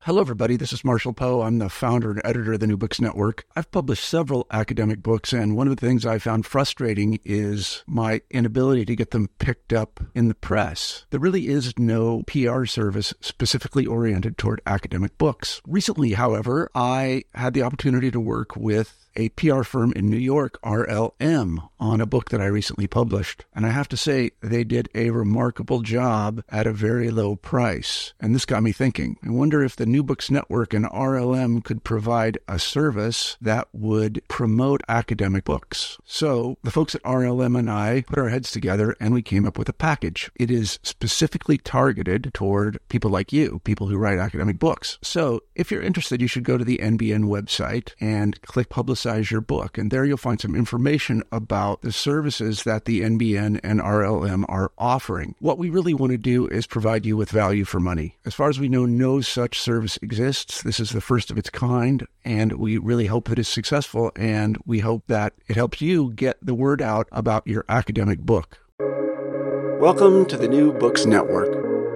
Hello, everybody. This is Marshall Poe. I'm the founder and editor of the New Books Network. I've published several academic books, and one of the things I found frustrating is my inability to get them picked up in the press. There really is no PR service specifically oriented toward academic books. Recently, however, I had the opportunity to work with a PR firm in New York, RLM, on a book that I recently published. And I have to say, they did a remarkable job at a very low price. And this got me thinking. I wonder if the New Books Network and RLM could provide a service that would promote academic books. So the folks at RLM and I put our heads together and we came up with a package. It is specifically targeted toward people like you, people who write academic books. So if you're interested, you should go to the NBN website and click Publicize Your Book. And there you'll find some information about the services that the NBN and RLM are offering. What we really want to do is provide you with value for money. As far as we know, no such service exists. This is the first of its kind, and we really hope that it's successful, and we hope that it helps you get the word out about your academic book. Welcome to the New Books Network.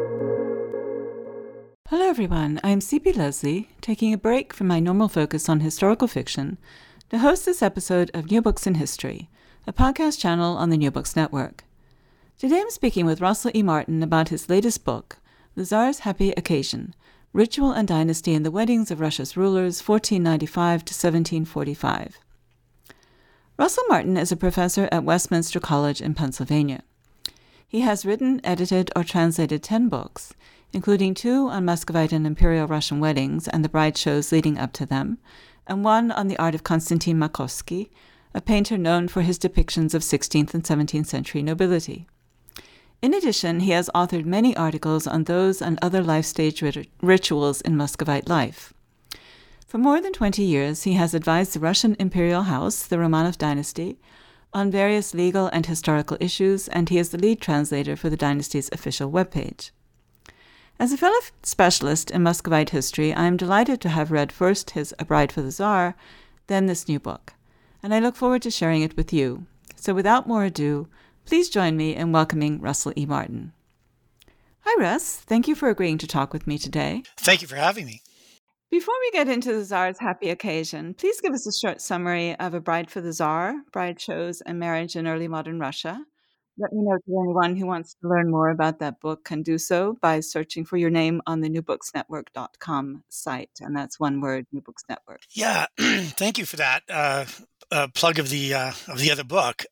Hello everyone, I'm C.P. Leslie, taking a break from my normal focus on historical fiction to host this episode of New Books in History, a podcast channel on the New Books Network. Today I'm speaking with Russell E. Martin about his latest book, The Tsar's Happy Occasion, Ritual and Dynasty in the Weddings of Russia's Rulers, 1495 to 1745. Russell Martin is a professor at Westminster College in Pennsylvania. He has written, edited, or translated 10 books, including 2 on Muscovite and Imperial Russian weddings and the bride shows leading up to them, and 1 on the art of Konstantin Makovsky, a painter known for his depictions of 16th and 17th century nobility. In addition, he has authored many articles on those and other life stage rituals in Muscovite life. For more than 20 years, he has advised the Russian imperial house, the Romanov dynasty, on various legal and historical issues, and he is the lead translator for the dynasty's official webpage. As a fellow specialist in Muscovite history, I am delighted to have read first his A Bride for the Tsar, then this new book, and I look forward to sharing it with you. So without more ado, please join me in welcoming Russell E. Martin. Hi, Russ. Thank you for agreeing to talk with me today. Thank you for having me. Before we get into the Tsar's Happy Occasion, please give us a short summary of A Bride for the Tsar, Bride Shows and Marriage in Early Modern Russia. Let me know to anyone who wants to learn more about that book can do so by searching for your name on the newbooksnetwork.com site. And that's one word, New Books Network. Yeah, thank you for that plug of the other book.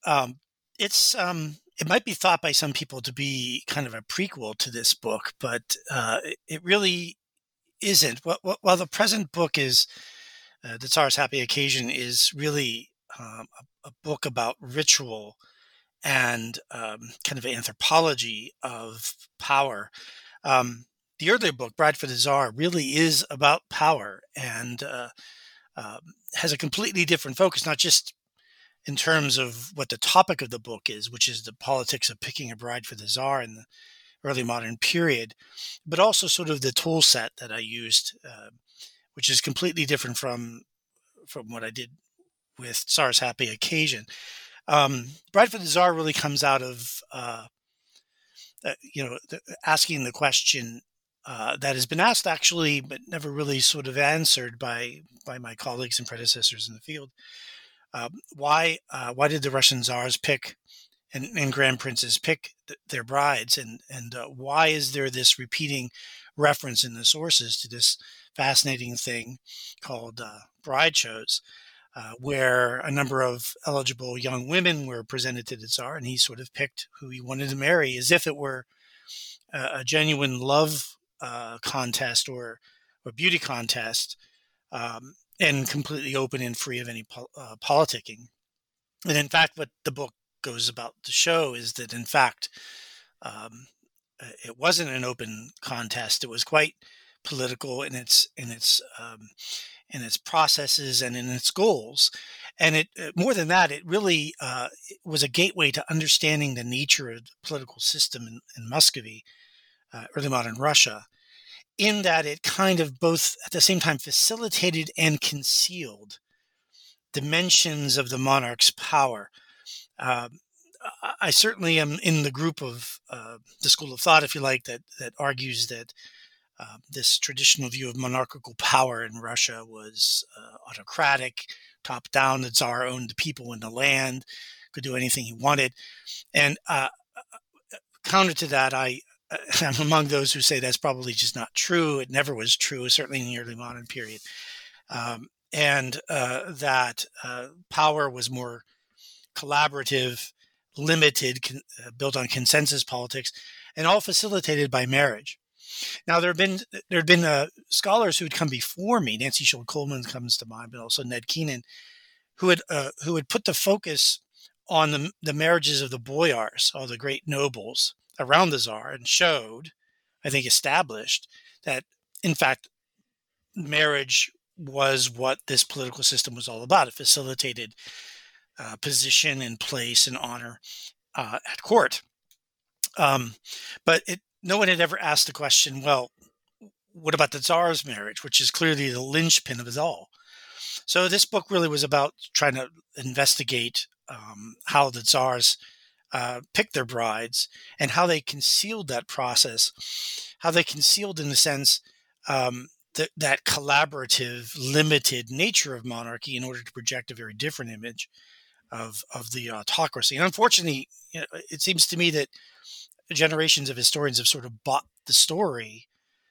It might be thought by some people to be kind of a prequel to this book, but it really isn't. While the present book is The Tsar's Happy Occasion is really a book about ritual and kind of anthropology of power. The earlier book, Bride for the Tsar, really is about power and has a completely different focus, not just in terms of what the topic of the book is, which is the politics of picking a bride for the Tsar in the early modern period, but also sort of the tool set that I used, which is completely different from what I did with Tsar's Happy Occasion. Bride for the Tsar really comes out of, asking the question that has been asked actually, but never really sort of answered by my colleagues and predecessors in the field. Why did the Russian Tsars pick and grand princes pick their brides, and why is there this repeating reference in the sources to this fascinating thing called bride shows? Where a number of eligible young women were presented to the Tsar, and he sort of picked who he wanted to marry as if it were a genuine love contest or beauty contest, and completely open and free of any politicking. And in fact, what the book goes about to show is that, in fact, it wasn't an open contest. It was quite political in its processes and in its goals. And it more than that, it really was a gateway to understanding the nature of the political system in Muscovy, early modern Russia, in that it kind of both at the same time facilitated and concealed dimensions of the monarch's power. I certainly am in the group of the school of thought, if you like, that argues that This traditional view of monarchical power in Russia was autocratic, top down. The Tsar owned the people and the land, could do anything he wanted. And counter to that, I'm among those who say that's probably just not true. It never was true, certainly in the early modern period. And that power was more collaborative, limited, built on consensus politics, and all facilitated by marriage. Now, there had been scholars who had come before me. Nancy Schull Coleman comes to mind, but also Ned Keenan, who had put the focus on the marriages of the boyars, all the great nobles around the Tsar, and showed, I think, established that, in fact, marriage was what this political system was all about. It facilitated position and place and honor at court. But no one had ever asked the question, well, what about the Tsar's marriage, which is clearly the linchpin of it all? So this book really was about trying to investigate how the Tsars picked their brides and how they concealed that process, how they concealed, in a sense, that collaborative, limited nature of monarchy in order to project a very different image of the autocracy. And unfortunately, it seems to me that generations of historians have sort of bought the story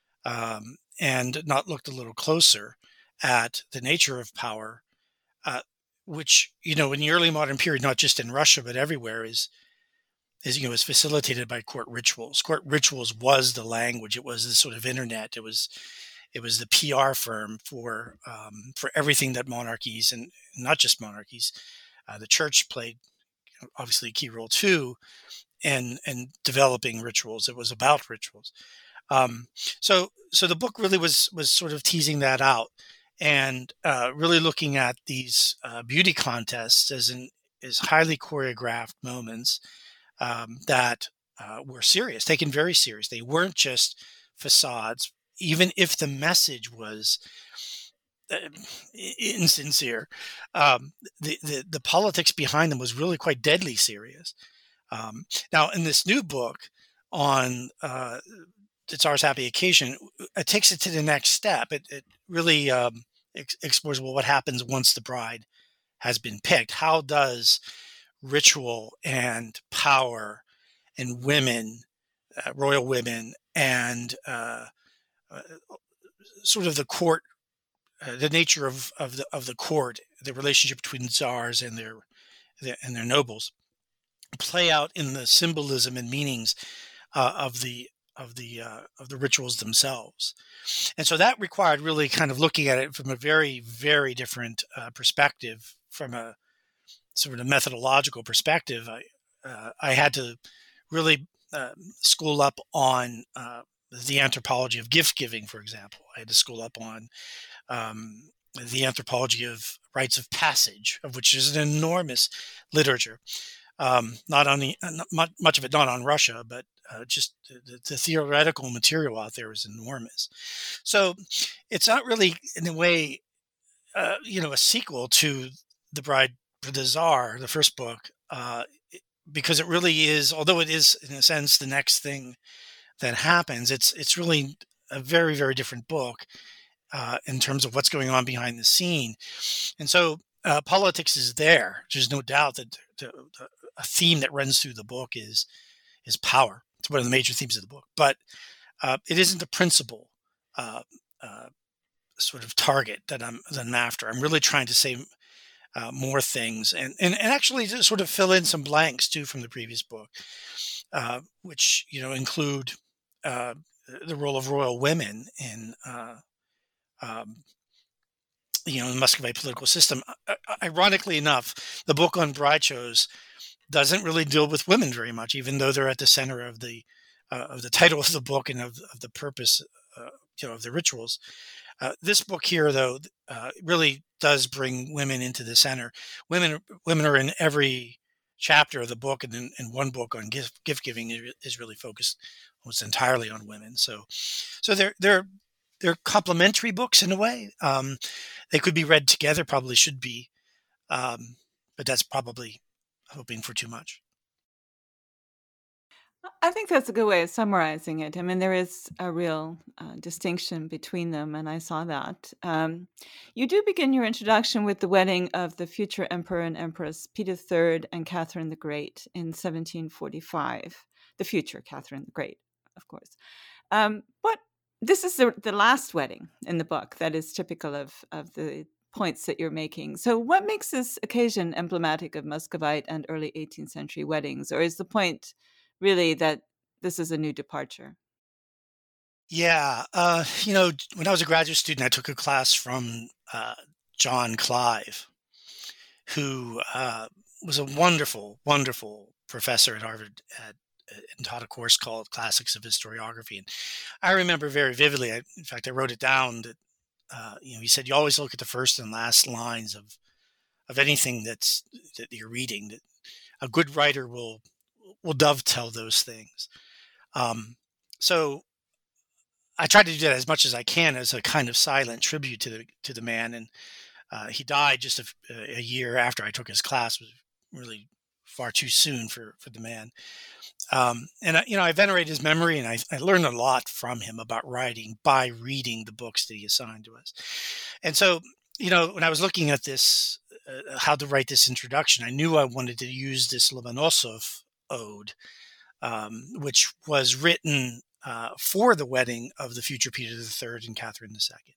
and not looked a little closer at the nature of power, which, in the early modern period, not just in Russia, but everywhere, is facilitated by court rituals. Court rituals was the language. It was the sort of internet. It was the PR firm for everything that monarchies, and not just monarchies, the church played obviously a key role too, in developing rituals. It was about rituals. So the book really was sort of teasing that out, and really looking at these beauty contests as highly choreographed moments that were serious, taken very serious. They weren't just facades, even if the message was insincere. The politics behind them was really quite deadly serious. Now, in this new book on the Tsar's Happy Occasion, it takes it to the next step. It really explores, well, what happens once the bride has been picked? How does ritual and power and women, royal women, and sort of the court, the nature of the court, the relationship between the Tsars and their nobles, play out in the symbolism and meanings of the rituals themselves. And so that required really kind of looking at it from a very, very different perspective, from a sort of methodological perspective. I had to really school up on the anthropology of gift giving, for example. I had to school up on the anthropology of rites of passage, of which is an enormous literature. Not much of it not on Russia, but just the theoretical material out there is enormous. So it's not really, in a way, a sequel to The Bride for the Tsar, the first book, because it really is, although it is in a sense the next thing that happens, it's really a very, very different book in terms of what's going on behind the scene. And so politics is there. There's no doubt that a theme that runs through the book is power. It's one of the major themes of the book, but it isn't the principal sort of target that I'm after. I'm really trying to say more things and actually to sort of fill in some blanks too from the previous book, which include the role of royal women in the Muscovite political system. Ironically enough, the book on bride shows doesn't really deal with women very much, even though they're at the center of the title of the book and of the purpose, of the rituals. This book here, though, really does bring women into the center. Women are in every chapter of the book, and in one book on gift giving is really focused almost entirely on women. So they're complementary books in a way. They could be read together, probably should be, but that's probably hoping for too much. I think that's a good way of summarizing it. I mean, there is a real distinction between them, and I saw that. You do begin your introduction with the wedding of the future Emperor and Empress Peter III and Catherine the Great in 1745. The future Catherine the Great, of course. But this is the last wedding in the book that is typical of the points that you're making. So what makes this occasion emblematic of Muscovite and early 18th century weddings? Or is the point really that this is a new departure? Yeah, when I was a graduate student, I took a class from John Clive, who was a wonderful, wonderful professor at Harvard and taught a course called Classics of Historiography. And I remember very vividly. In fact, I wrote it down that he said you always look at the first and last lines of anything that you're reading. That a good writer will dovetail those things. So I try to do that as much as I can as a kind of silent tribute to the man. And he died just a year after I took his class. It was really far too soon for the man. And I venerate his memory, and I learned a lot from him about writing by reading the books that he assigned to us. And so, when I was looking at this, how to write this introduction, I knew I wanted to use this Lomonosov ode, which was written for the wedding of the future Peter III and Catherine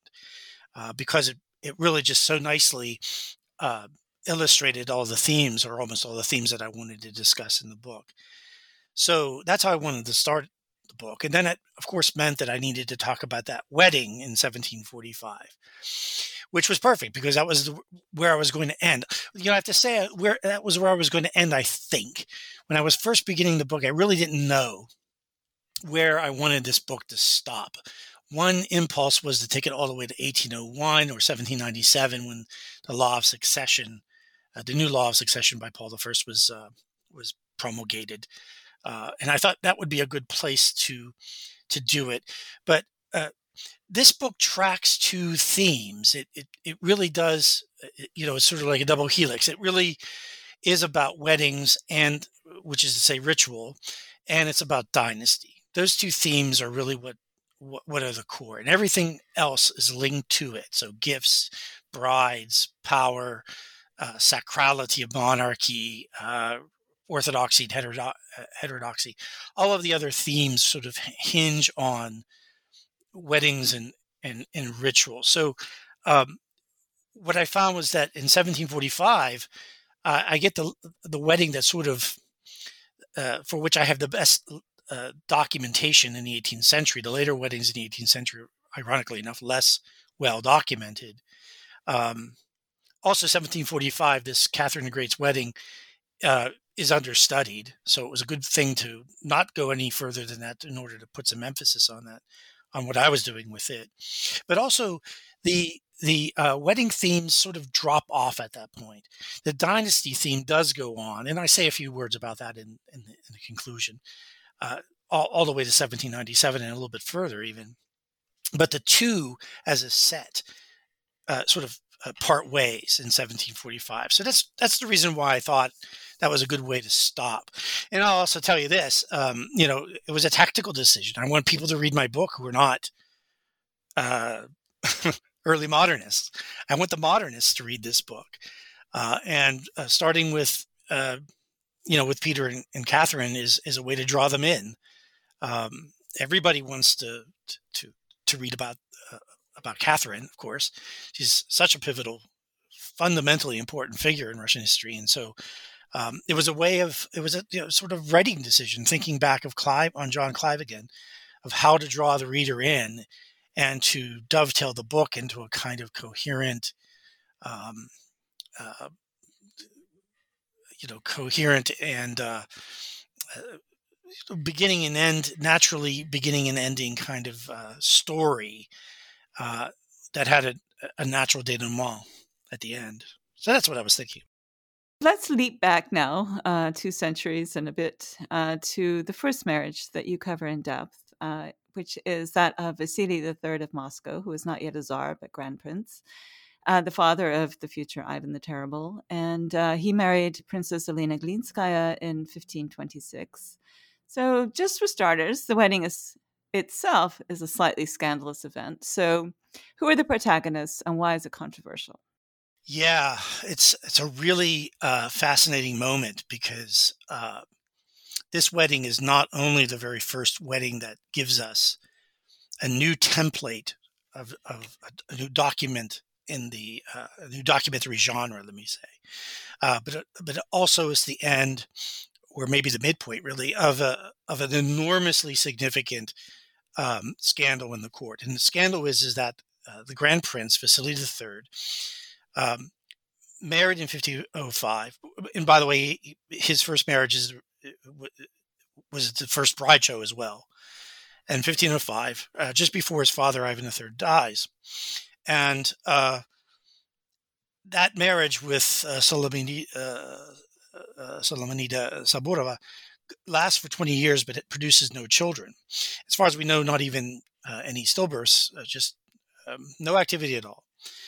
II, because it really just so nicely illustrated all the themes, or almost all the themes, that I wanted to discuss in the book. So that's how I wanted to start the book. And then it, of course, meant that I needed to talk about that wedding in 1745, which was perfect because that was where I was going to end. I have to say that was where I was going to end, I think. When I was first beginning the book, I really didn't know where I wanted this book to stop. One impulse was to take it all the way to 1801 or 1797, when the law of succession, the new law of succession by Paul I was promulgated. And I thought that would be a good place to do it. But this book tracks two themes. It really does, it's sort of like a double helix. It really is about weddings, and which is to say ritual, and it's about dynasty. Those two themes are really what are the core, and everything else is linked to it. So gifts, brides, power, sacrality of monarchy, orthodoxy and heterodoxy. All of the other themes sort of hinge on weddings and ritual. So what I found was that in 1745, I get the wedding that sort of, for which I have the best documentation in the 18th century. The later weddings in the 18th century, ironically enough, less well documented. Also, 1745, this Catherine the Great's wedding is understudied, so it was a good thing to not go any further than that in order to put some emphasis on that, on what I was doing with it. But also, the wedding themes sort of drop off at that point. The dynasty theme does go on, and I say a few words about that in the conclusion, all the way to 1797 and a little bit further even. But the two, as a set, sort of part ways in 1745. So that's the reason why I thought that was a good way to stop. And I'll also tell you this, it was a tactical decision. I want people to read my book who are not early modernists. I want the modernists to read this book. And starting with, with Peter and Catherine is a way to draw them in. Everybody wants to read about Catherine, of course. She's such a pivotal, fundamentally important figure in Russian history. And so it was a sort of writing decision, thinking back on John Clive again, of how to draw the reader in and to dovetail the book into a kind of coherent, and beginning and end, naturally beginning and ending kind of story that had a natural denouement at the end. So that's what I was thinking. Let's leap back now 2 centuries and a bit to the first marriage that you cover in depth, which is that of Vasily III of Moscow, who was not yet a Tsar, but Grand Prince, the father of the future Ivan the Terrible. And he married Princess Elena Glinskaya in 1526. So, just for starters, the wedding itself is a slightly scandalous event. So, who are the protagonists and why is it controversial? Yeah, it's a really fascinating moment because this wedding is not only the very first wedding that gives us a new template of a new document in the a new documentary genre, let me say, but it also is the end, or maybe the midpoint, really, of an enormously significant scandal in the court. And the scandal is that the Grand Prince Vasily III, um, married in 1505, and by the way, his first marriage was the first bride show as well. And 1505, just before his father Ivan III dies, and that marriage with Solomonida Saburova lasts for 20 years, but it produces no children. As far as we know, not even any stillbirths, just no activity at all.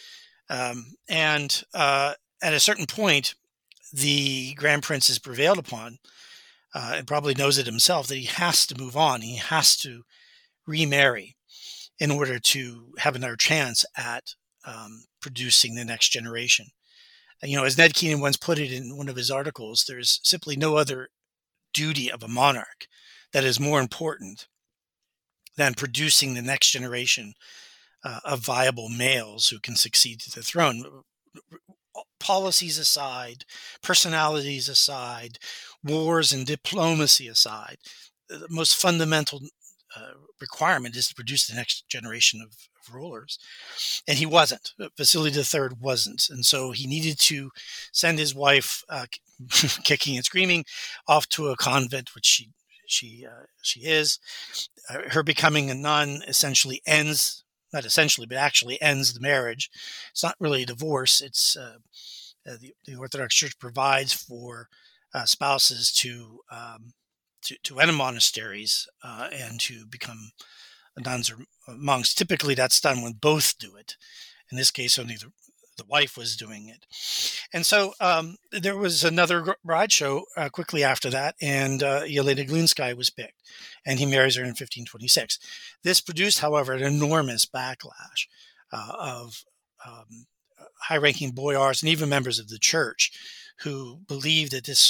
And at a certain point, the Grand Prince is prevailed upon, and probably knows it himself, that he has to move on. He has to remarry in order to have another chance at producing the next generation. As Ned Keenan once put it in one of his articles, there's simply no other duty of a monarch that is more important than producing the next generation of viable males who can succeed to the throne. Policies aside, personalities aside, wars and diplomacy aside, the most fundamental requirement is to produce the next generation of rulers. And he wasn't. Vasily III wasn't. And so he needed to send his wife, kicking and screaming, off to a convent, which she is. Her becoming a nun essentially ends, not essentially, but actually ends the marriage. It's not really a divorce. It's the Orthodox Church provides for spouses to enter monasteries and to become nuns or monks. Typically, that's done when both do it. In this case, only the wife was doing it. And so there was another bride show quickly after that, and Yelena Glinskaya was picked, and he marries her in 1526. This produced, however, an enormous backlash of high-ranking boyars and even members of the church who believed that this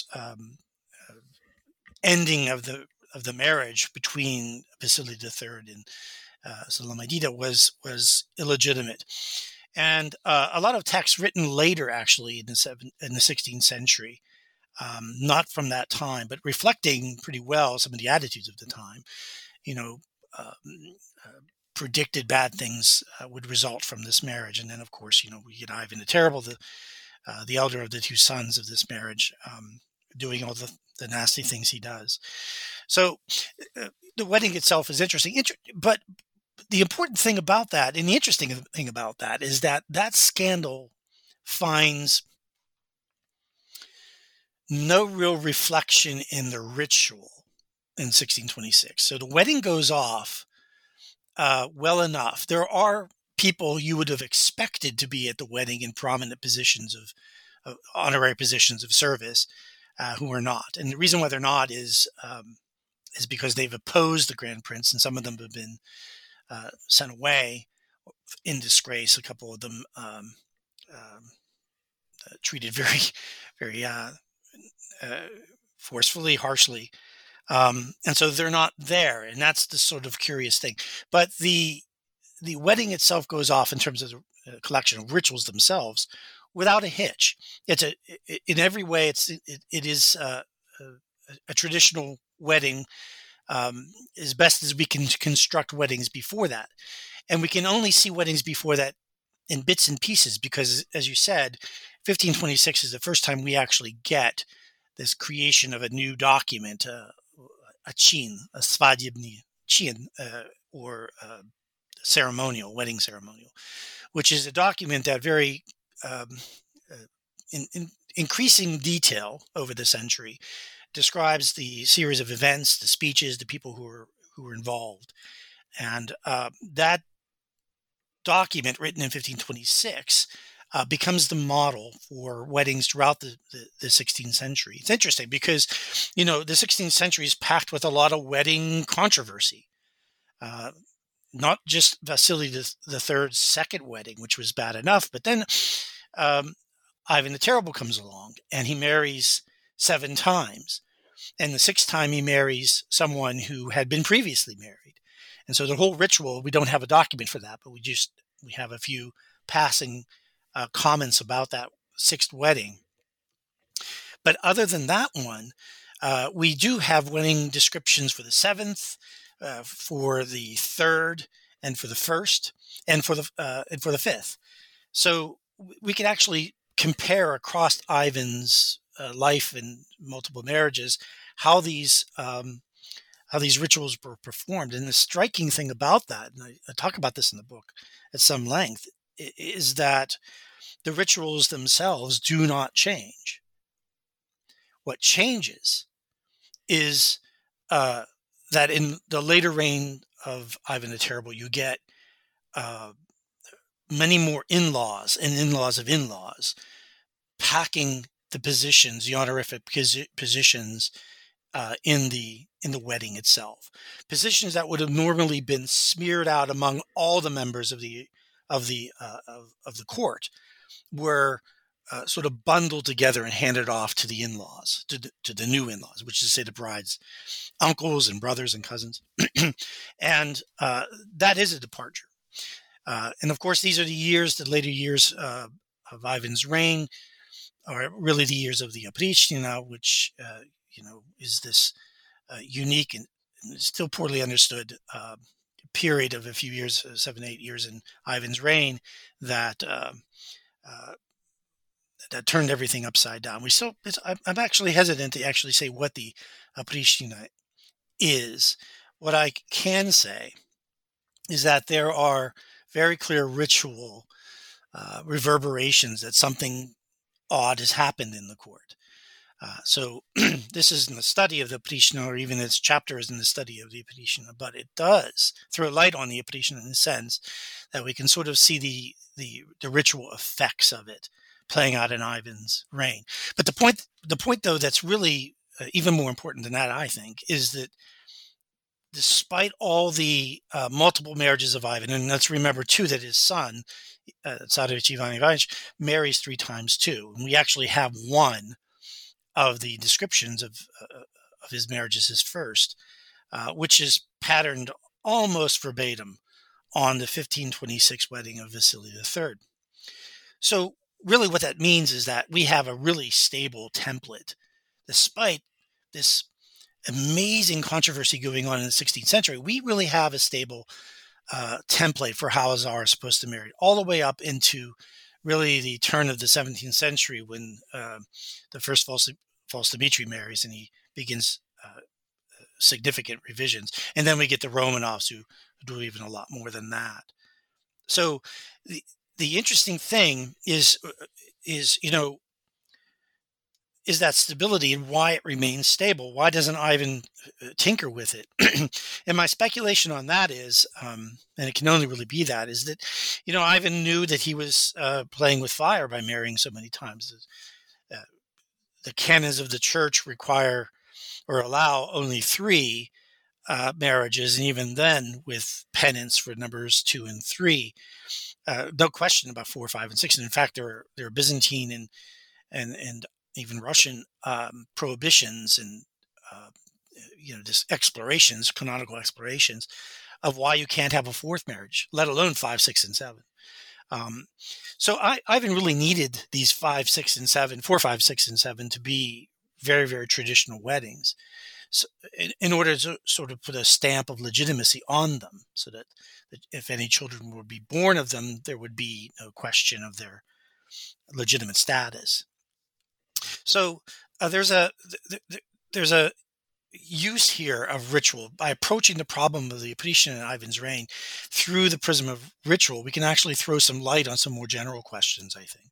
ending of the marriage between Vasily III and Solomonida was illegitimate. And a lot of texts written later, actually, in the 16th century, not from that time, but reflecting pretty well some of the attitudes of the time, predicted bad things would result from this marriage. And then, of course, we get Ivan the Terrible, the elder of the two sons of this marriage, doing all the nasty things he does. So the wedding itself is interesting, but the important thing about that, and the interesting thing about that, is that scandal finds no real reflection in the ritual in 1626. So the wedding goes off well enough. There are people you would have expected to be at the wedding in prominent positions of honorary positions of service who are not. And the reason why they're not is because they've opposed the Grand Prince, and some of them have been sent away in disgrace. A couple of them treated very, very forcefully, harshly. And so they're not there. And that's the sort of curious thing. But the wedding itself goes off in terms of the collection of rituals themselves without a hitch. In every way, it is a traditional wedding, as best as we can construct weddings before that. And we can only see weddings before that in bits and pieces because, as you said, 1526 is the first time we actually get this creation of a new document, a chin, a svadebny chin, or ceremonial, wedding ceremonial, which is a document that very in increasing detail over the century describes the series of events, the speeches, the people who were involved. And that document, written in 1526, becomes the model for weddings throughout the 16th century. It's interesting because, the 16th century is packed with a lot of wedding controversy. Not just Vasily III's second wedding, which was bad enough, but then Ivan the Terrible comes along and he marries 7 times. And the 6th time he marries someone who had been previously married. And so the whole ritual, we don't have a document for that, but we have a few passing comments about that 6th wedding. But other than that one, we do have wedding descriptions for the 7th, for the 3rd, and for the 1st, and for the 5th. So we can actually compare across Ivan's life and multiple marriages how these rituals were performed. And the striking thing about that, and I talk about this in the book at some length, is that the rituals themselves do not change. What changes is that in the later reign of Ivan the Terrible, you get many more in-laws and in-laws of in-laws packing the positions, the honorific positions in the wedding itself. Positions that would have normally been smeared out among all the members of the court were sort of bundled together and handed off to the in-laws, to the new in-laws, which is to say the bride's uncles and brothers and cousins. And that is a departure. And of course, these are the later years of Ivan's reign, or really the years of the Oprishtina, which, is this unique and still poorly understood period of a few years, 7, 8 years in Ivan's reign that turned everything upside down. I'm actually hesitant to actually say what the Oprishtina is. What I can say is that there are very clear ritual reverberations that something odd has happened in the court. So this isn't the study of the Oprishtina, or even this chapter isn't the study of the Oprishtina, but it does throw light on the Oprishtina in the sense that we can sort of see the ritual effects of it playing out in Ivan's reign. But the point though, that's really even more important than that, I think, is that despite all the multiple marriages of Ivan, and let's remember too that his son, Tsarevich Ivan Ivanovich, marries 3 times too. And we actually have one of the descriptions of his marriages, his first, which is patterned almost verbatim on the 1526 wedding of Vasily III. So really what that means is that we have a really stable template, despite this amazing controversy going on in the 16th century. We really have a stable template for how a czar is supposed to marry, all the way up into really the turn of the 17th century when the first false Dmitri marries and he begins significant revisions. And then we get the Romanovs who do even a lot more than that. So the interesting thing is that stability and why it remains stable. Why doesn't Ivan tinker with it? And my speculation on that is, and it can only really be that, is that, Ivan knew that he was playing with fire by marrying so many times. The canons of the church require or allow only 3 marriages, and even then with penance for numbers 2 and 3. No question about 4, 5, and 6. And in fact, there are Byzantine and even Russian prohibitions and just explorations, canonical explorations of why you can't have a 4th marriage, let alone 5, 6, and 7. So Ivan really needed these 5, 6, and 7, 4, 5, 6, and 7 to be very, very traditional weddings, so in order to sort of put a stamp of legitimacy on them, so that if any children would be born of them, there would be no question of their legitimate status. So there's a use here of ritual. By approaching the problem of the Oprishtina in Ivan's reign through the prism of ritual, we can actually throw some light on some more general questions, I think.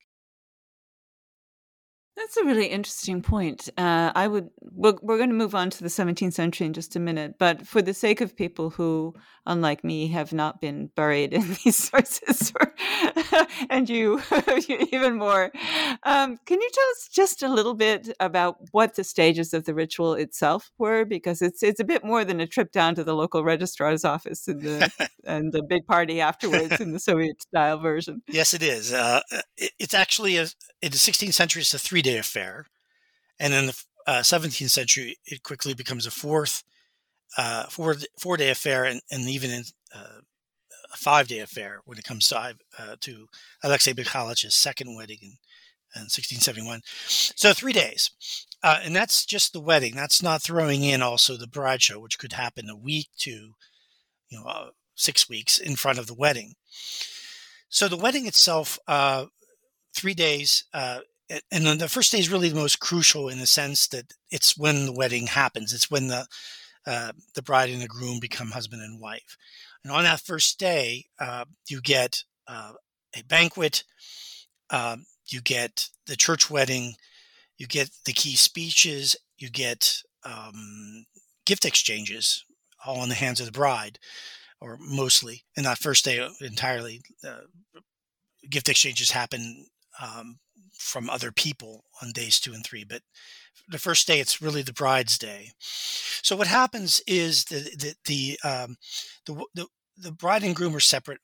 That's a really interesting point. We're going to move on to the 17th century in just a minute, but for the sake of people who, unlike me, have not been buried in these sources and you even more. Can you tell us just a little bit about what the stages of the ritual itself were? Because it's a bit more than a trip down to the local registrar's office and the big party afterwards in the Soviet style version. Yes, it is. It's actually in the 16th century, it's a 3-day affair, and in the 17th century, it quickly becomes a four-day affair, and even in a 5-day affair when it comes to Alexei Mikhailov's second wedding in 1671. So 3 days. And that's just the wedding. That's not throwing in also the bride show, which could happen a week to 6 weeks in front of the wedding. So the wedding itself, 3 days, and then the first day is really the most crucial in the sense that it's when the wedding happens. It's when the bride and the groom become husband and wife. And on that first day, you get a banquet, you get the church wedding, you get the key speeches, you get gift exchanges, all in the hands of the bride, or mostly. And that first day entirely, gift exchanges happen from other people on days 2 and 3. But the first day, it's really the bride's day. So what happens is the bride and groom are separate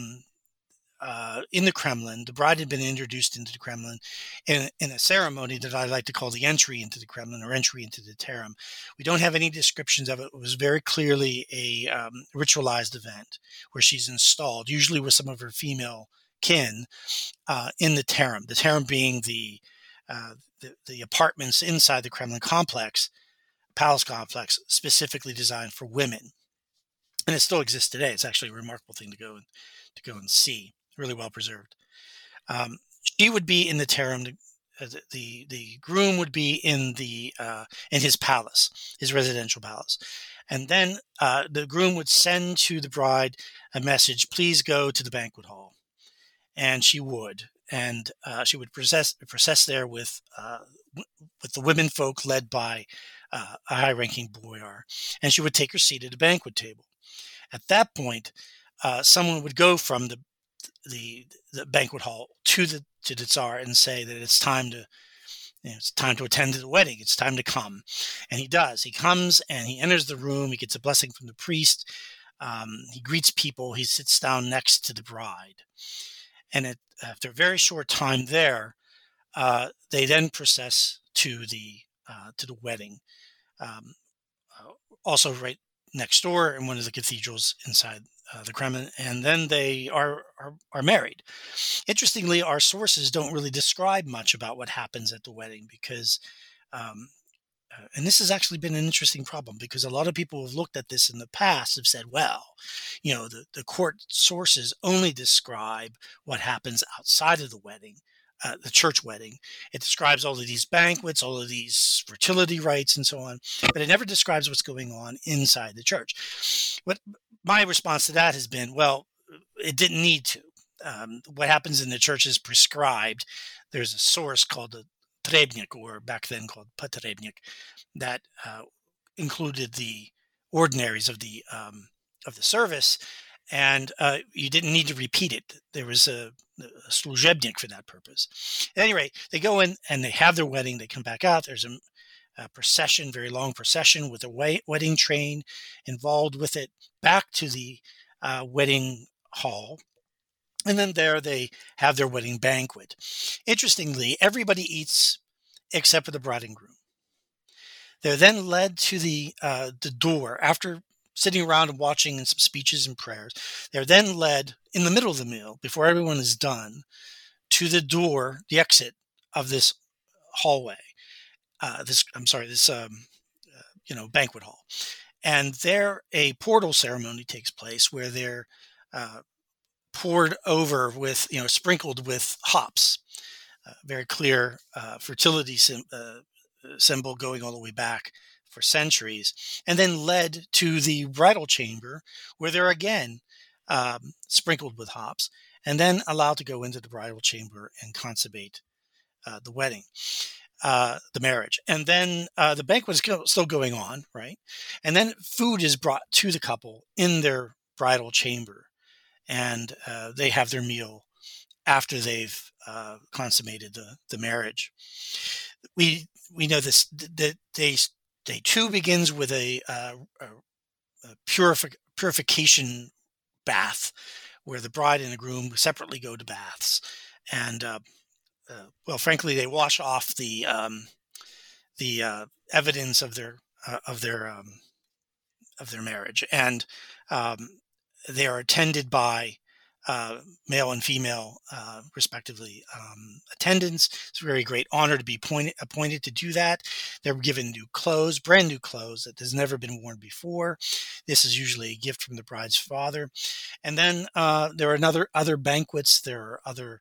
in the Kremlin. The bride had been introduced into the Kremlin in a ceremony that I like to call the entry into the Kremlin, or entry into the Terem. We don't have any descriptions of it. It was very clearly a ritualized event where she's installed, usually with some of her female kin, in the Terem. The Terem being the apartments inside the Kremlin complex, palace complex, specifically designed for women. And it still exists today. It's actually a remarkable thing to go and see. Really well preserved. She would be in the Terem. The groom would be in his palace, his residential palace, and then the groom would send to the bride a message: "Please go to the banquet hall," and she would, and she would process there with the women folk led by a high-ranking boyar, and she would take her seat at a banquet table. At that point, someone would go from the banquet hall to the Tsar and say that it's time to attend to the wedding. It's time to come, and he does. He comes and he enters the room. He gets a blessing from the priest. He greets people. He sits down next to the bride, and after a very short time there, they then process to the wedding. Also, right next door in one of the cathedrals inside the Kremlin, and then they are married. Interestingly, our sources don't really describe much about what happens at the wedding because, and this has actually been an interesting problem because a lot of people have looked at this in the past have said, well, the court sources only describe what happens outside of the wedding. The church wedding. It describes all of these banquets, all of these fertility rites, and so on, but it never describes what's going on inside the church. What my response to that has been, well, it didn't need to. What happens in the church is prescribed. There's a source called the Trebnik, or back then called Potrebnik, that included the ordinaries of the service. And you didn't need to repeat it. There was a sluzhebnik for that purpose. At any rate, they go in and they have their wedding. They come back out. There's a procession, very long procession with a wedding train involved with it, back to the wedding hall. And then there they have their wedding banquet. Interestingly, everybody eats except for the bride and groom. They're then led to the door after sitting around and watching and some speeches and prayers. They're then led in the middle of the meal, before everyone is done, to the door, the exit of this hallway. This banquet hall. And there a portal ceremony takes place where they're poured over with, sprinkled with hops. Very clear fertility symbol going all the way back for centuries, and then led to the bridal chamber where they're again sprinkled with hops, and then allowed to go into the bridal chamber and consummate the wedding, the marriage. And then the banquet is still going on, right? And then food is brought to the couple in their bridal chamber, and they have their meal after they've consummated the marriage. We know this that day 2 begins with a purification bath, where the bride and the groom separately go to baths, and well, frankly, they wash off the evidence of their marriage, and they are attended by male and female, respectively, attendants. It's a very great honor to be appointed to do that. They're given new clothes, brand new clothes that has never been worn before. This is usually a gift from the bride's father. And then there are other banquets. There are other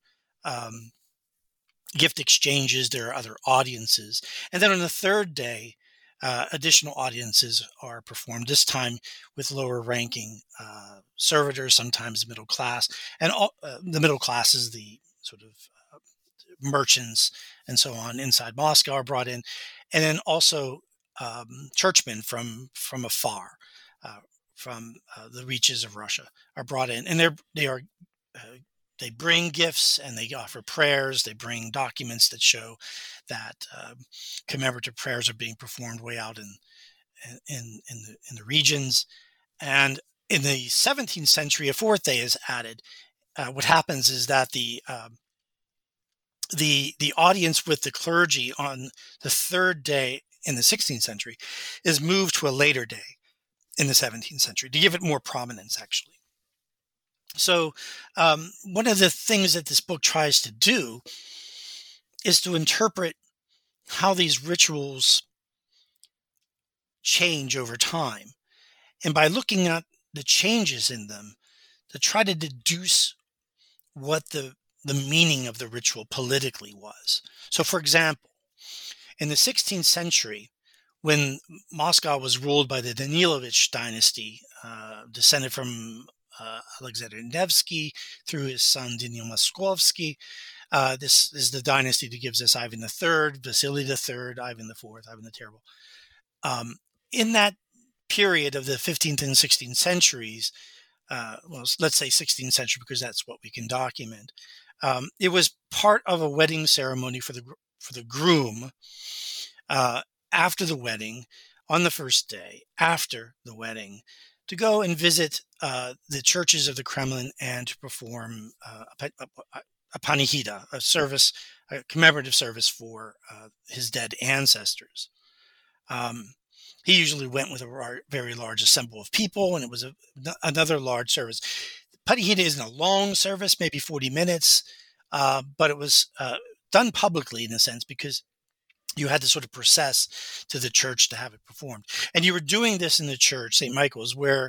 gift exchanges. There are other audiences. And then on the third day, additional audiences are performed, this time with lower ranking servitors, sometimes middle class. And the middle class is the sort of merchants and so on inside Moscow are brought in. And then also churchmen from afar, from the reaches of Russia are brought in. And they bring gifts and they offer prayers. They bring documents that show that commemorative prayers are being performed way out in the regions. And in the 17th century, a fourth day is added. What happens is that the audience with the clergy on the third day in the 16th century is moved to a later day in the 17th century to give it more prominence, actually. So one of the things that this book tries to do is to interpret how these rituals change over time. And by looking at the changes in them, to try to deduce what the meaning of the ritual politically was. So, for example, in the 16th century, when Moscow was ruled by the Danilovich dynasty, descended from Alexander Nevsky through his son Daniil Moskovsky. This is the dynasty that gives us Ivan III, Vasily III, Ivan IV, Ivan the Terrible. In that period of the 15th and 16th centuries, well, let's say 16th century because that's what we can document. It was part of a wedding ceremony for the groom after the wedding, on the first day after the wedding, to go and visit the churches of the Kremlin and to perform a panihida, a commemorative service for his dead ancestors. He usually went with a very large assembly of people, and it was another large service. Panihida isn't a long service, maybe 40 minutes, but it was done publicly in a sense because you had to sort of process to the church to have it performed. And you were doing this in the church, St. Michael's, where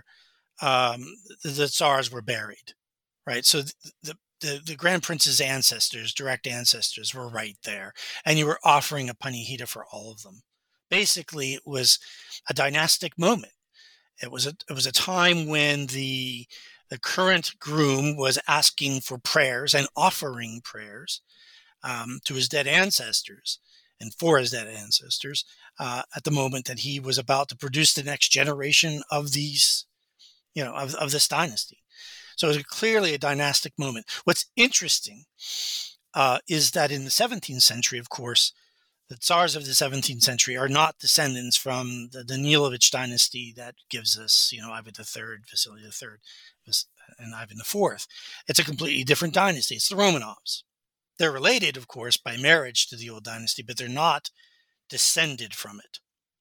the Tsars were buried, right? So the Grand Prince's ancestors, direct ancestors, were right there. And you were offering a panihida for all of them. Basically, it was a dynastic moment. It was a time when the current groom was asking for prayers and offering prayers to his dead ancestors and for his dead ancestors at the moment that he was about to produce the next generation of these, of this dynasty. So it was clearly a dynastic moment. What's interesting is that in the 17th century, of course, the Tsars of the 17th century are not descendants from the Danilovich dynasty that gives us, Ivan III, Vasily III, and Ivan IV. It's a completely different dynasty. It's the Romanovs. They're related, of course, by marriage to the old dynasty, but they're not descended from it.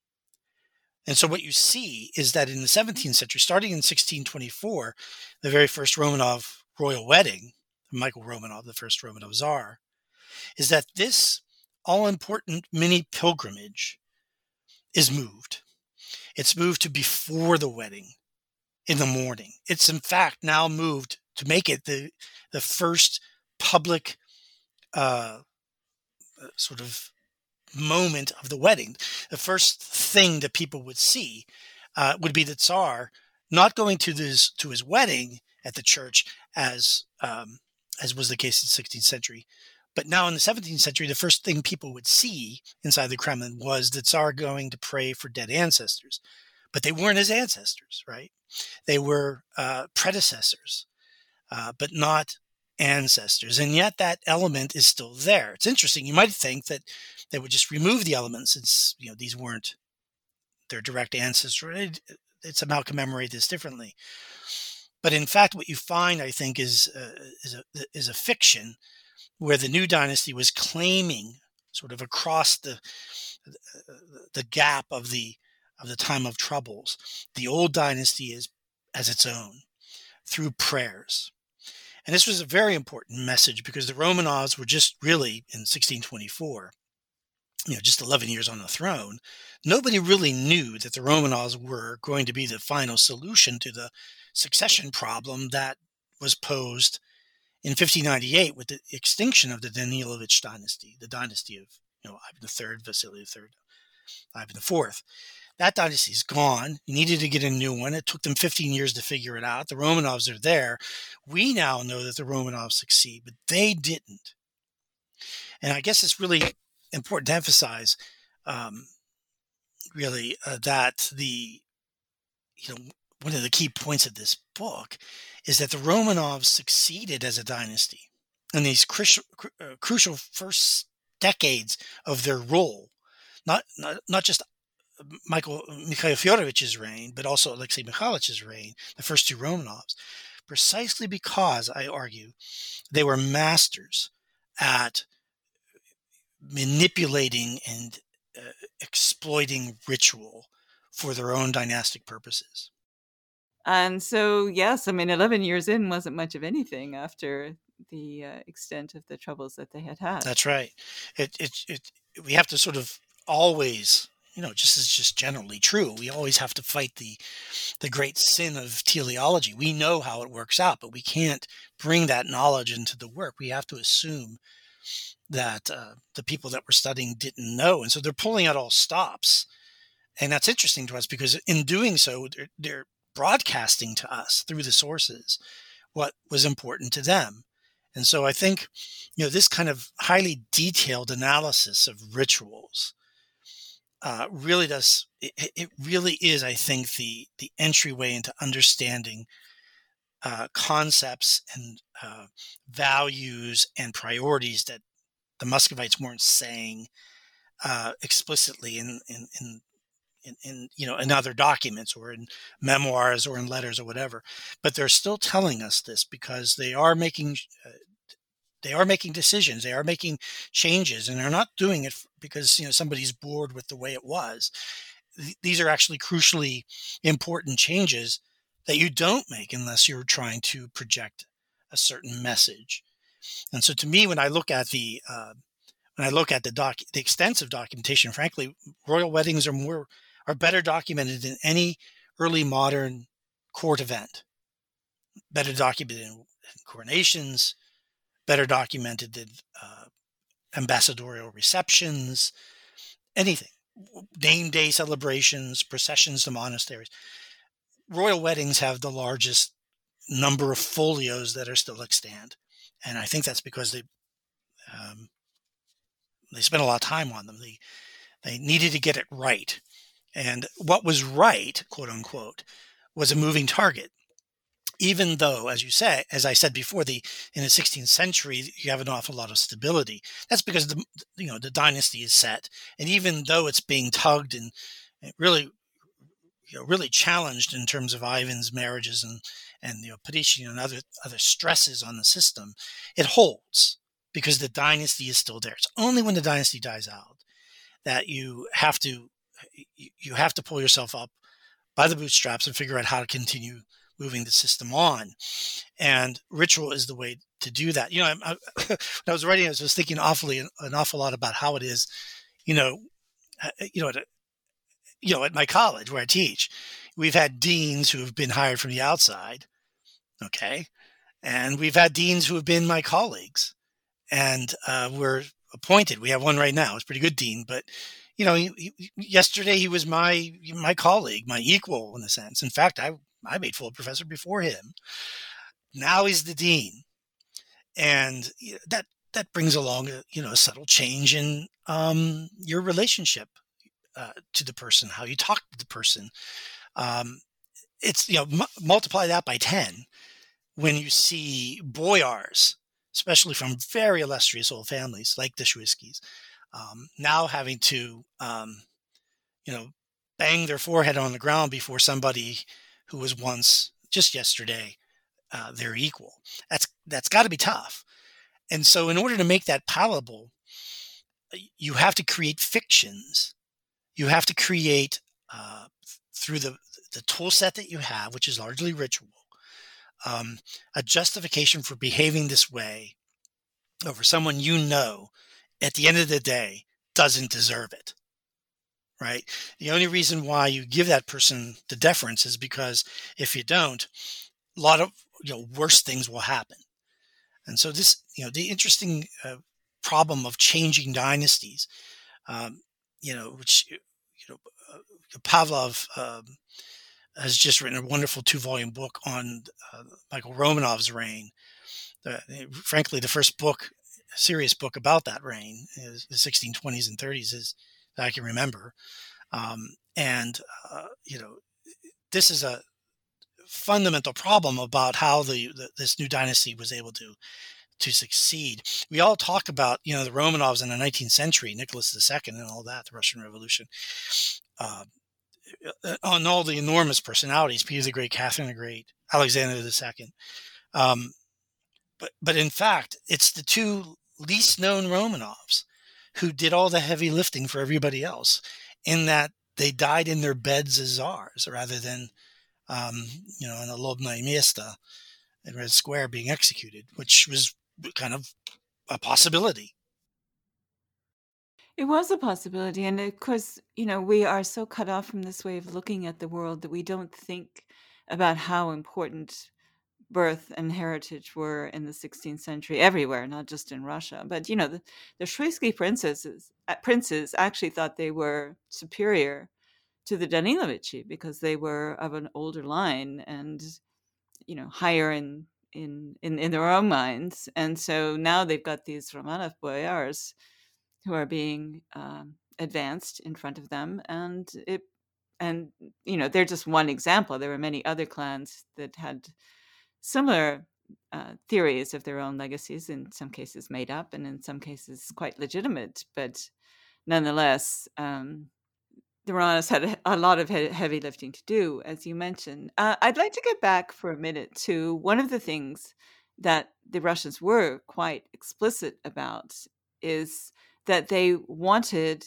And so what you see is that in the 17th century, starting in 1624, the very first Romanov royal wedding, Michael Romanov, the first Romanov Tsar, is that this all-important mini pilgrimage is moved. It's moved to before the wedding in the morning. It's in fact now moved to make it the first public sort of moment of the wedding. The first thing that people would see would be the Tsar not going to his wedding at the church as was the case in the 16th century. But now in the 17th century, the first thing people would see inside the Kremlin was the Tsar going to pray for dead ancestors. But they weren't his ancestors, right? They were predecessors, but not ancestors, and yet that element is still there. It's interesting. You might think that they would just remove the element since these weren't their direct ancestors. It somehow commemorate this differently. But in fact, what you find, I think, is a fiction where the new dynasty was claiming, sort of across the gap of the time of troubles, the old dynasty is as its own through prayers. And this was a very important message because the Romanovs were just really in 1624, just 11 years on the throne. Nobody really knew that the Romanovs were going to be the final solution to the succession problem that was posed in 1598 with the extinction of the Danilovich dynasty, the dynasty of Ivan III, Vasily III, Ivan IV. That dynasty is gone. You needed to get a new one. It took them 15 years to figure it out. The Romanovs are there. We now know that the Romanovs succeed, but they didn't. And I guess it's really important to emphasize, that one of the key points of this book is that the Romanovs succeeded as a dynasty in these crucial first decades of their role, not just Mikhail Fyodorovich's reign, but also Alexei Mikhailovич's reign, the first two Romanovs, precisely because, I argue, they were masters at manipulating and exploiting ritual for their own dynastic purposes. And so, yes, 11 years in wasn't much of anything after the extent of the troubles that they had. That's right. We have to sort of always, just as just generally true, we always have to fight the great sin of teleology. We know how it works out, but we can't bring that knowledge into the work. We have to assume that the people that we're studying didn't know. And so they're pulling out all stops. And that's interesting to us because in doing so, they're broadcasting to us through the sources what was important to them. And so I think, this kind of highly detailed analysis of rituals really does, it really is, I think, the entryway into understanding concepts and values and priorities that the Muscovites weren't saying explicitly in other documents or in memoirs or in letters or whatever, but they're still telling us this because they are making decisions, they are making changes, and they're not doing it because somebody's bored with the way it was. These are actually crucially important changes that you don't make unless you're trying to project a certain message. And so, to me, when I look at the extensive documentation, frankly, royal weddings are better documented than any early modern court event. Better documented in coronations, better documented than ambassadorial receptions, anything. Name day celebrations, processions to monasteries. Royal weddings have the largest number of folios that are still extant. And I think that's because they spent a lot of time on them. They needed to get it right. And what was right, quote unquote, was a moving target. Even though, as I said before, in the 16th century, you have an awful lot of stability. That's because the dynasty is set. And even though it's being tugged and really challenged in terms of Ivan's marriages and Patrician and other stresses on the system, it holds because the dynasty is still there. It's only when the dynasty dies out that you have to pull yourself up by the bootstraps and figure out how to continue moving the system on. And ritual is the way to do that. When I was writing, I was thinking an awful lot about how it is, at my college where I teach, we've had deans who have been hired from the outside. Okay. And we've had deans who have been my colleagues and we're appointed. We have one right now. It's a pretty good dean, but yesterday he was my colleague, my equal in a sense. In fact, I made full professor before him. Now he's the dean. And that brings along a subtle change in your relationship to the person, how you talk to the person. It's multiply that by 10 when you see boyars especially from very illustrious old families like the Shuiskis, now having to, bang their forehead on the ground before somebody who was once, just yesterday, their equal. That's got to be tough. And so in order to make that palatable, you have to create fictions. You have to create, through the tool set that you have, which is largely ritual, a justification for behaving this way over someone at the end of the day doesn't deserve it, right? The only reason why you give that person the deference is because if you don't, a lot of worse things will happen. And so this, the interesting problem of changing dynasties, which Pavlov has just written a wonderful 2-volume book on Michael Romanov's reign. Frankly, the first serious book about that reign is the 1620s and 30s that I can remember. This is a fundamental problem about how this new dynasty was able to succeed. We all talk about, the Romanovs in the 19th century, Nicholas II and all that, the Russian Revolution, on all the enormous personalities, Peter the Great, Catherine the Great, Alexander II. But in fact, it's the two least known Romanovs who did all the heavy lifting for everybody else, in that they died in their beds as czars rather than, in a Lobное место in Red Square being executed, which was kind of a possibility. It was a possibility. And of course, we are so cut off from this way of looking at the world that we don't think about how important birth and heritage were in the 16th century everywhere, not just in Russia. But, the Shuisky princes actually thought they were superior to the Danilovichi because they were of an older line and, higher in their own minds. And so now they've got these Romanov boyars who are being advanced in front of them. And they're just one example. There were many other clans that had similar theories of their own legacies, in some cases made up and in some cases quite legitimate. But nonetheless, the Romanovs had a lot of heavy lifting to do, as you mentioned. I'd like to get back for a minute to one of the things that the Russians were quite explicit about, is that they wanted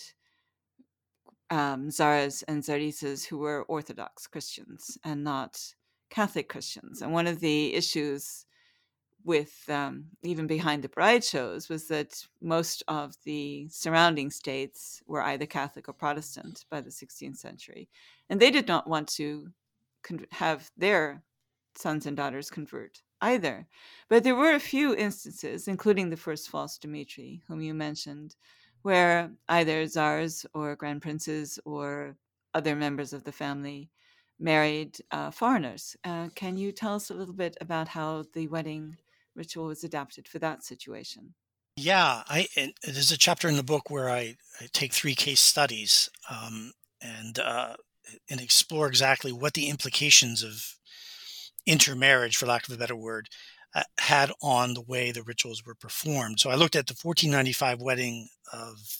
czars and tsaritsas who were Orthodox Christians and not Catholic Christians. And one of the issues with even behind the bride shows was that most of the surrounding states were either Catholic or Protestant by the 16th century. And they did not want to have their sons and daughters convert either. But there were a few instances, including the first false Dmitri, whom you mentioned, where either czars or grand princes or other members of the family married foreigners. Can you tell us a little bit about how the wedding ritual was adapted for that situation? Yeah, there's a chapter in the book where I take 3 case studies and explore exactly what the implications of intermarriage, for lack of a better word, had on the way the rituals were performed. So I looked at the 1495 wedding of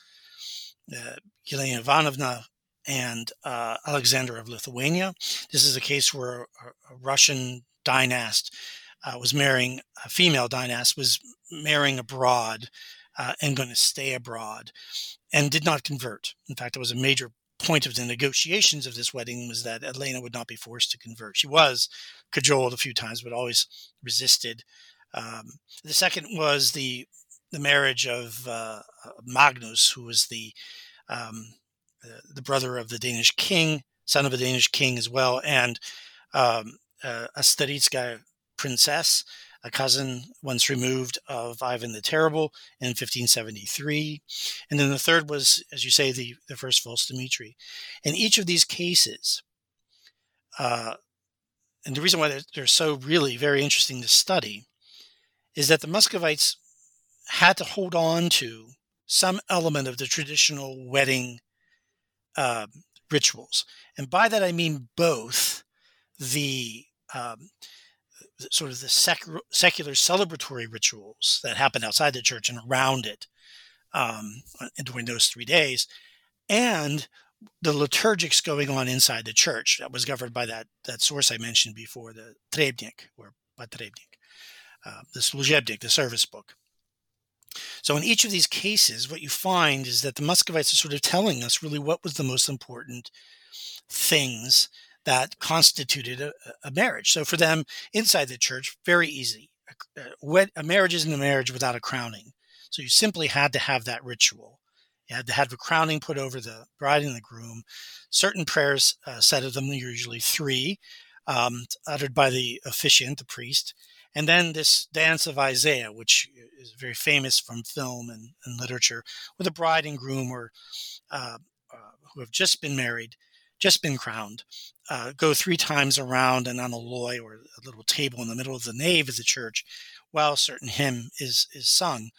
Yelena Ivanovna and Alexander of Lithuania. This is a case where a Russian dynast was marrying a female dynast, was marrying abroad and going to stay abroad, and did not convert. In fact, it was a major point of the negotiations of this wedding was that Elena would not be forced to convert. She was cajoled a few times, but always resisted. The second was the marriage of Magnus, who was the brother of the Danish king, son of a Danish king as well, and a Staritska princess, a cousin once removed of Ivan the Terrible in 1573. And then the third was, as you say, the first false Dmitri. In each of these cases, and the reason why they're so really very interesting to study, is that the Muscovites had to hold on to some element of the traditional wedding rituals. And by that I mean both the sort of the secular celebratory rituals that happened outside the church and around it during those 3 days, and the liturgics going on inside the church that was governed by that source I mentioned before, the Trebnik, or Potrebnik, the Služebnik, the service book. So in each of these cases, what you find is that the Muscovites are sort of telling us really what was the most important things that constituted a marriage. So for them, inside the church, very easy. A marriage isn't a marriage without a crowning. So you simply had to have that ritual. You had to have a crowning put over the bride and the groom. Certain prayers, said of them, usually 3, uttered by the officiant, the priest. And then this dance of Isaiah, which is very famous from film and literature, where the bride and groom who have just been married, just been crowned, go 3 times around and on a loy, or a little table in the middle of the nave of the church, while a certain hymn is sung.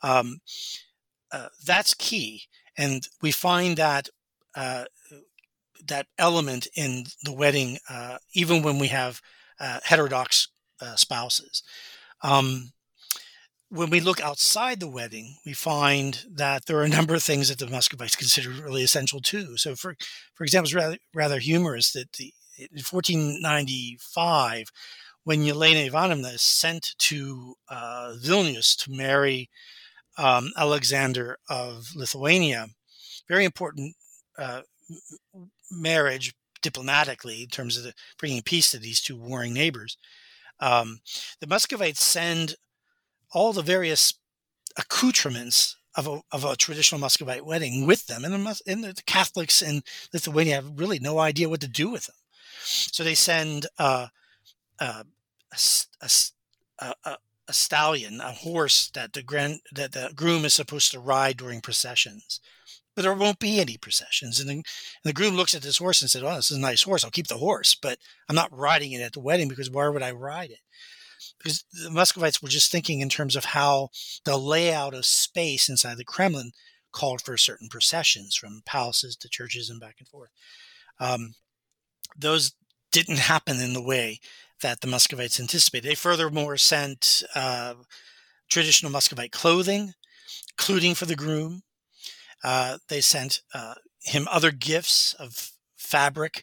That's key. And we find that that element in the wedding, even when we have heterodox spouses. When we look outside the wedding, we find that there are a number of things that the Muscovites considered really essential too. So, for example, it's rather humorous that in 1495, when Yelena Ivanovna is sent to Vilnius to marry Alexander of Lithuania, very important marriage diplomatically in terms of bringing peace to these 2 warring neighbors. The Muscovites send all the various accoutrements of a traditional Muscovite wedding with them, and the Catholics in Lithuania have really no idea what to do with them. So they send a stallion, a horse that the groom is supposed to ride during processions. But there won't be any processions. And the groom looks at this horse and said, "Oh, this is a nice horse. I'll keep the horse, but I'm not riding it at the wedding, because why would I ride it?" Because the Muscovites were just thinking in terms of how the layout of space inside the Kremlin called for certain processions from palaces to churches and back and forth. Those didn't happen in the way that the Muscovites anticipated. They furthermore sent traditional Muscovite clothing, including for the groom. They sent him other gifts of fabric,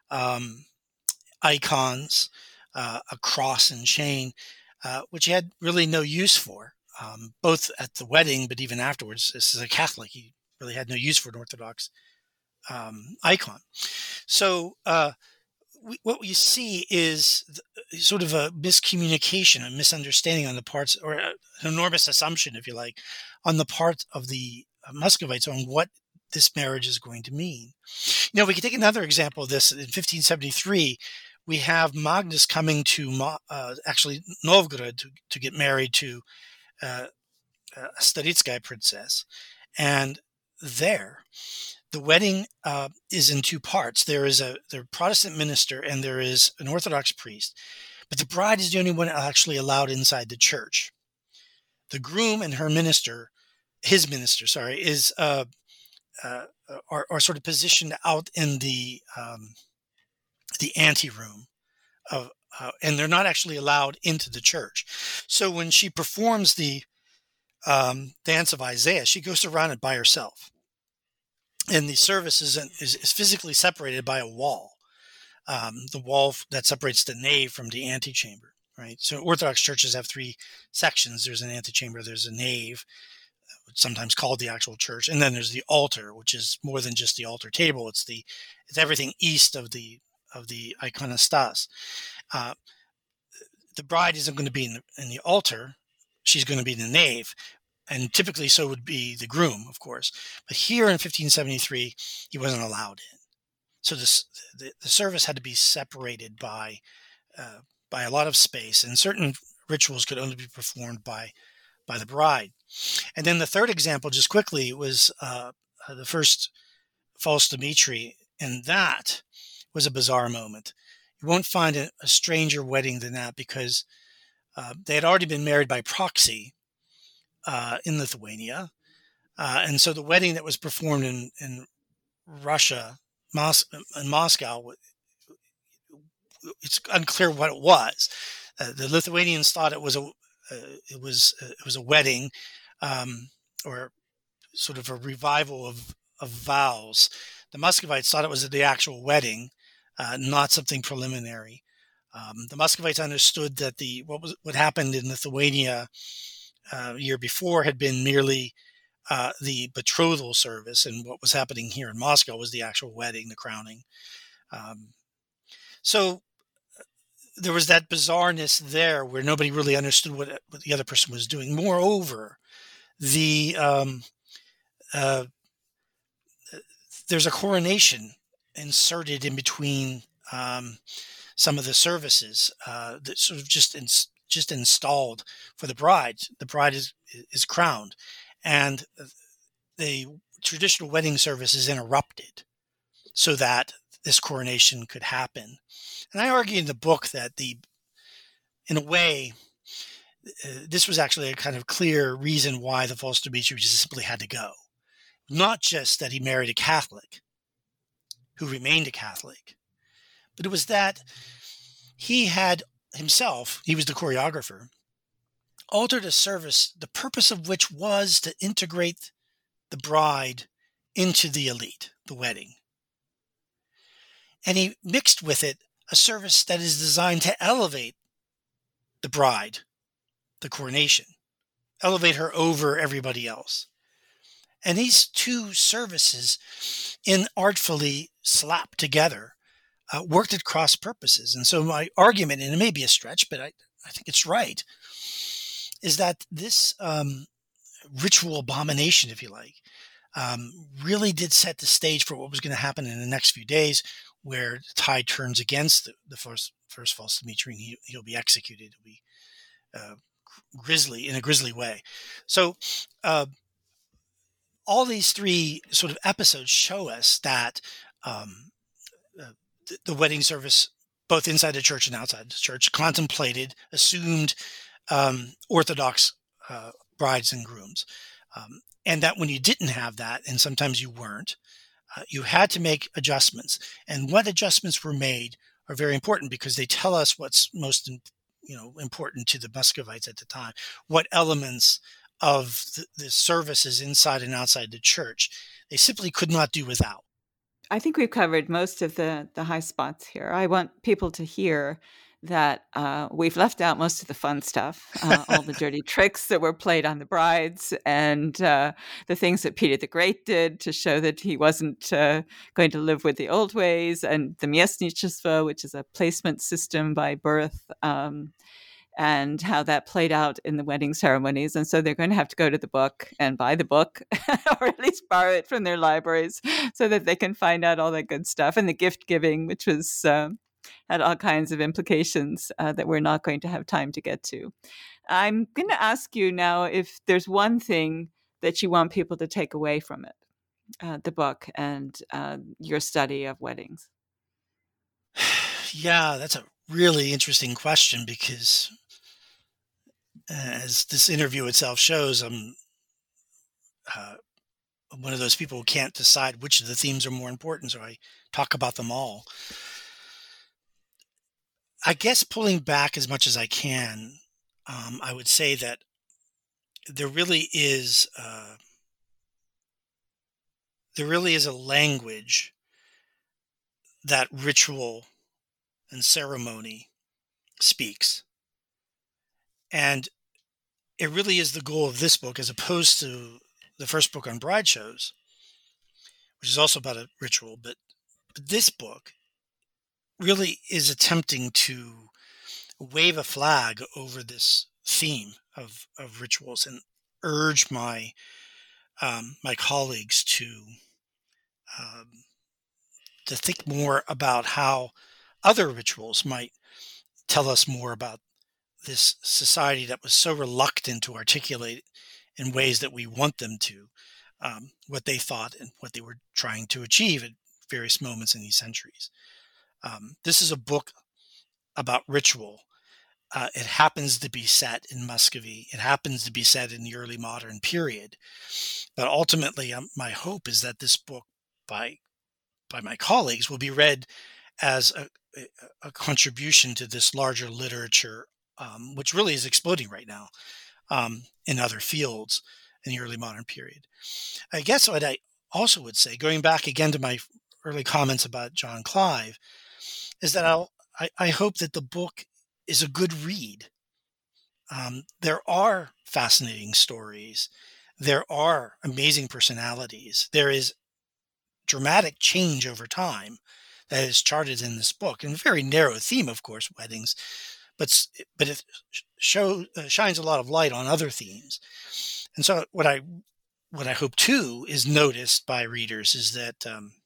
icons, a cross and chain, which he had really no use for, both at the wedding, but even afterwards. This is a Catholic. He really had no use for an Orthodox icon. So what we see is sort of a miscommunication, a misunderstanding on the parts, or an enormous assumption, if you like, on the part of the Muscovites on what this marriage is going to mean. We can take another example of this. In 1573, we have Magnus coming to actually Novgorod to get married to a Staritskaya princess. And there, the wedding is in 2 parts. There is a Protestant minister and there is an Orthodox priest. But the bride is the only one actually allowed inside the church. The groom and his minister, is are sort of positioned out in the anteroom and they're not actually allowed into the church. So when she performs the dance of Isaiah, she goes around it by herself, and the service is physically separated by a wall, the wall that separates the nave from the antechamber. Right. So Orthodox churches have 3 sections. There's an antechamber, there's a nave, sometimes called the actual church, and then there's the altar, which is more than just the altar table. It's everything east of the iconostas. The bride isn't going to be in the altar; she's going to be in the nave, and typically so would be the groom, of course. But here in 1573, he wasn't allowed in. So the service had to be separated by a lot of space, and certain rituals could only be performed by the bride. And then the third example, just quickly, was the first False Dimitri, and that was a bizarre moment. You won't find a stranger wedding than that, because they had already been married by proxy in Lithuania. And so the wedding that was performed in Russia, in Moscow, it's unclear what it was. The Lithuanians thought it was a wedding, or sort of a revival of vows. The Muscovites thought it was the actual wedding, not something preliminary. The Muscovites understood that what happened in Lithuania year before had been merely the betrothal service, and what was happening here in Moscow was the actual wedding, the crowning. So there was that bizarreness there where nobody really understood what the other person was doing. Moreover, there's a coronation inserted in between some of the services that sort of just installed for the bride. The bride is crowned, and the traditional wedding service is interrupted so that this coronation could happen. And I argue in the book that in a way, this was actually a kind of clear reason why the false Dmitri just simply had to go. Not just that he married a Catholic who remained a Catholic, but it was that he had himself, he was the choreographer, altered a service, the purpose of which was to integrate the bride into the elite, the wedding. And he mixed with it a service that is designed to elevate the bride, the coronation, elevate her over everybody else. And these two services, inartfully slapped together, worked at cross purposes. And so my argument, and it may be a stretch, but I think it's right, is that this ritual abomination, if you like, really did set the stage for what was going to happen in the next few days, where the tide turns against the first false Dmitri, and he'll be executed. He'll be in a grisly way. So all these three sort of episodes show us that the wedding service, both inside the church and outside the church, contemplated, assumed Orthodox brides and grooms. And that when you didn't have that, and sometimes you weren't, you had to make adjustments. And what adjustments were made are very important because they tell us what's most important to the Muscovites at the time, what elements of the services inside and outside the church they simply could not do without. I think we've covered most of the high spots here. I want people to hear that we've left out most of the fun stuff, all the dirty tricks that were played on the brides, and the things that Peter the Great did to show that he wasn't going to live with the old ways, and the miestnichество, which is a placement system by birth, and how that played out in the wedding ceremonies. And so they're going to have to go to the book and buy the book, or at least borrow it from their libraries, so that they can find out all that good stuff. And the gift giving, which was had all kinds of implications that we're not going to have time to get to. I'm going to ask you now if there's one thing that you want people to take away from it, the book and your study of weddings. Yeah, that's a really interesting question because as this interview itself shows, I'm one of those people who can't decide which of the themes are more important, so I talk about them all. I guess pulling back as much as I can, I would say that there really is a language that ritual and ceremony speaks. And it really is the goal of this book, as opposed to the first book on bride shows, which is also about a ritual. But this book really is attempting to wave a flag over this theme of rituals and urge my colleagues to think more about how other rituals might tell us more about this society that was so reluctant to articulate in ways that we want them to, what they thought and what they were trying to achieve at various moments in these centuries. This is a book about ritual. It happens to be set in Muscovy. It happens to be set in the early modern period. But ultimately, my hope is that this book by my colleagues will be read as a contribution to this larger literature which really is exploding right now in other fields in the early modern period. I guess what I also would say, going back again to my early comments about John Clive, is that I hope that the book is a good read. There are fascinating stories. There are amazing personalities. There is dramatic change over time that is charted in this book, and a very narrow theme, of course, weddings, but it shines a lot of light on other themes. And so what I hope too is noticed by readers is that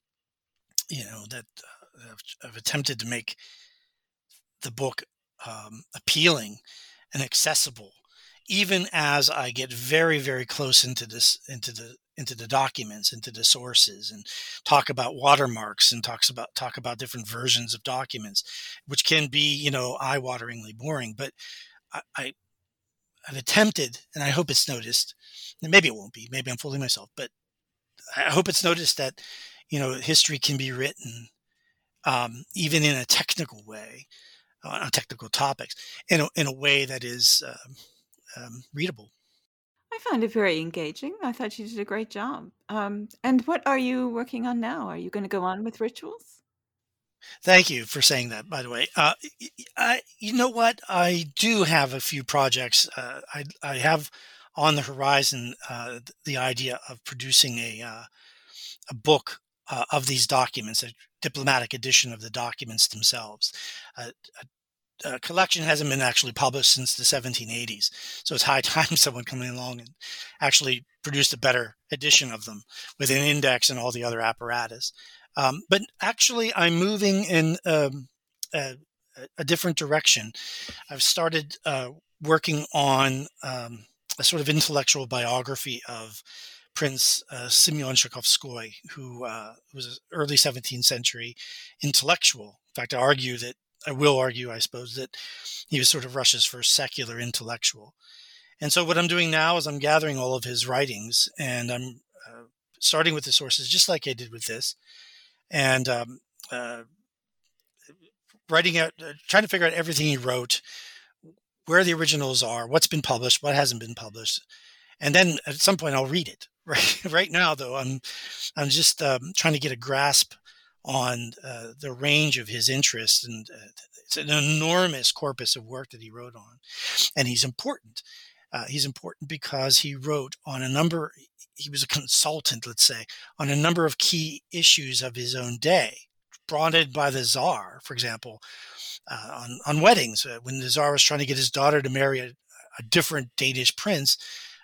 I've attempted to make the book appealing and accessible, even as I get very, very close into the documents, into the sources, and talk about watermarks and talk about different versions of documents, which can be, eye-wateringly boring. But I've attempted, and I hope it's noticed, and maybe it won't be, maybe I'm fooling myself, but I hope it's noticed that, history can be written even in a technical way, on technical topics, in a way that is readable. I found it very engaging. I thought you did a great job. And what are you working on now? Are you going to go on with Rituals? Thank you for saying that, by the way. You know what? I do have a few projects. I have on the horizon the idea of producing a book of these documents, a diplomatic edition of the documents themselves. A collection hasn't been actually published since the 1780s, so it's high time someone coming along and actually produced a better edition of them with an index and all the other apparatus. But actually, I'm moving in a different direction. I've started working on a sort of intellectual biography of Prince Simeon Tchaikovsky, who was an early 17th century intellectual. In fact, I will argue, I suppose, that he was sort of Russia's first secular intellectual. And so what I'm doing now is I'm gathering all of his writings, and I'm starting with the sources, just like I did with this, and writing out, trying to figure out everything he wrote, where the originals are, what's been published, what hasn't been published. And then at some point I'll read it. Right now, though, I'm just trying to get a grasp on the range of his interests, and it's an enormous corpus of work that he wrote on, and he's important. He's important because he wrote on he was a consultant, let's say, on a number of key issues of his own day, brought in by the Tsar, for example, on weddings. When the Tsar was trying to get his daughter to marry a different Danish prince,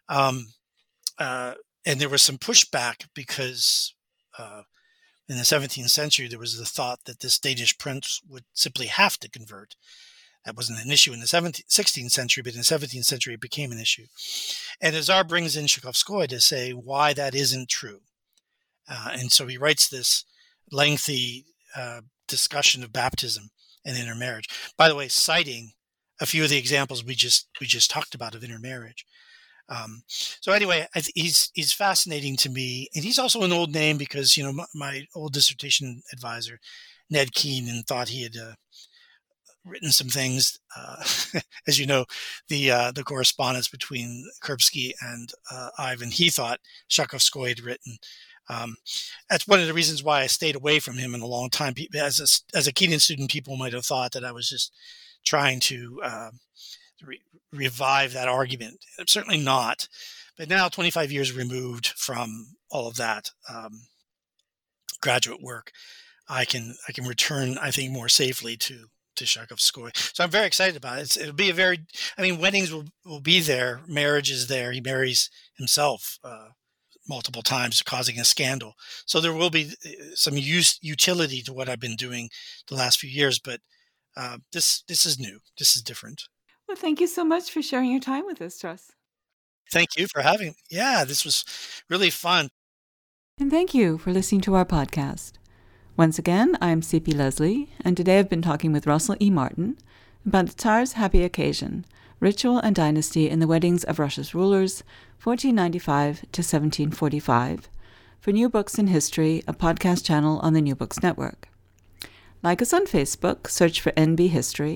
and there was some pushback because in the 17th century, there was the thought that this Danish prince would simply have to convert. That wasn't an issue in the 16th century, but in the 17th century, it became an issue. And the Tsar brings in Tchaikovsky to say why that isn't true. And so he writes this lengthy discussion of baptism and intermarriage. By the way, citing a few of the examples we just talked about of intermarriage. So anyway, he's fascinating to me, and he's also an old name because my old dissertation advisor, Ned Keenan, thought he had written some things. As you know, the correspondence between Kurbsky and Ivan, he thought Tchaikovsky had written. That's one of the reasons why I stayed away from him in a long time. As a Keenan student, people might have thought that I was just trying to revive that argument. I'm certainly not. But now, 25 years removed from all of that graduate work, I can return, I think, more safely to Tchaikovsky. So I'm very excited about it. It'll be weddings will be there. Marriage is there. He marries himself multiple times, causing a scandal. So there will be some utility to what I've been doing the last few years. But this is new. This is different. Well, thank you so much for sharing your time with us, Truss. Thank you for having me. Yeah, this was really fun. And thank you for listening to our podcast. Once again, I'm C.P. Leslie, and today I've been talking with Russell E. Martin about the Tsar's Happy Occasion, Ritual and Dynasty in the Weddings of Russia's Rulers, 1495 to 1745, for New Books in History, a podcast channel on the New Books Network. Like us on Facebook, search for NB History,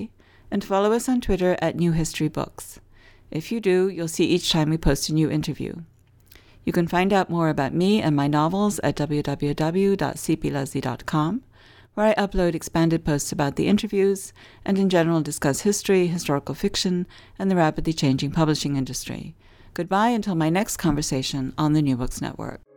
and follow us on Twitter at New History Books. If you do, you'll see each time we post a new interview. You can find out more about me and my novels at www.cpleslie.com, where I upload expanded posts about the interviews and in general discuss history, historical fiction, and the rapidly changing publishing industry. Goodbye until my next conversation on the New Books Network.